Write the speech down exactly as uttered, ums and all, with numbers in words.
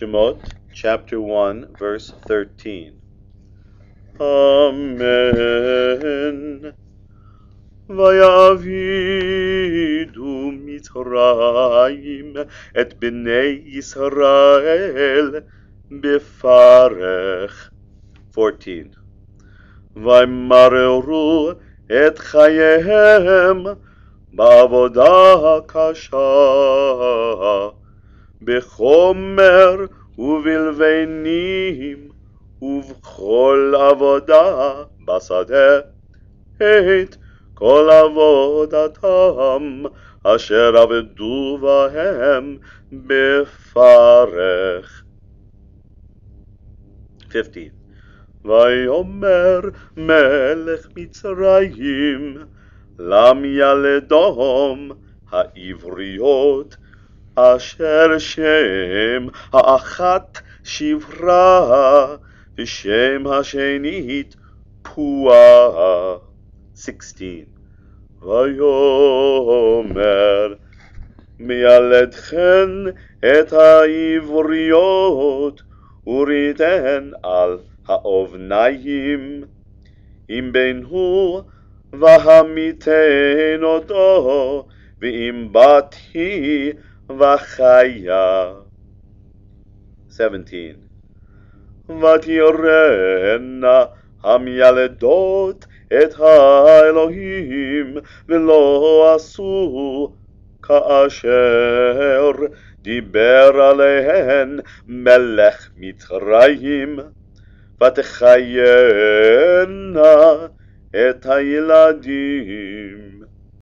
Shemot, chapter one, verse thirteen. Amen. ויעבידו מצרים את בני ישראל בפרך. fourteen. וימררו את חייהם בעבודה קשה, בחומר ובלבנים ובכל עבודה בשדה, את כל עבודתם אשר עבדו בהם בפרך. fifteen. ויאמר מלך מצרים למילדום העבריות, אשר שם האחת שברה ושם השנית פועה. sixteen. ויאמר מילדכן את העבריות וריתן על האבניים, אם בין הוא והמיתן אותו, ואם בת היא וחיה. seventeen. ותראנה המילדות את האלוהים, ולא עשו כאשר דיבר עליהן מלך מצרים, ותחיינה את הילדים.